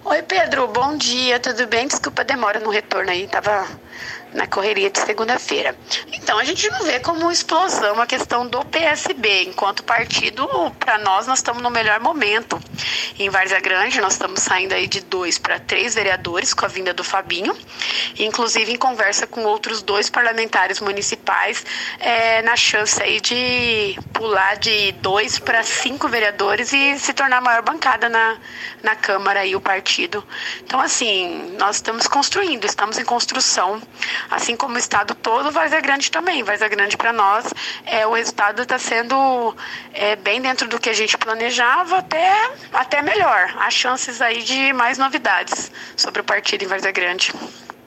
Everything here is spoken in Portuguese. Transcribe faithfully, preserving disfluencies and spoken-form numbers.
Oi, Pedro, bom dia, tudo bem? Desculpa a demora no retorno aí, tava na correria de segunda-feira. Então, a gente não vê como explosão a questão do P S B. Enquanto partido, para nós, nós estamos no melhor momento. Em Várzea Grande, nós estamos saindo aí de dois para três vereadores com a vinda do Fabinho. Inclusive, em conversa com outros dois parlamentares municipais, é, na chance aí de pular de dois para cinco vereadores e se tornar a maior bancada na, na Câmara aí, o partido. Então, assim, nós estamos construindo, estamos em construção. Assim como o estado todo, Várzea Grande também. Várzea Grande para nós, é, o resultado está sendo é, bem dentro do que a gente planejava, até, até melhor. Há chances aí de mais novidades sobre o partido em Várzea Grande.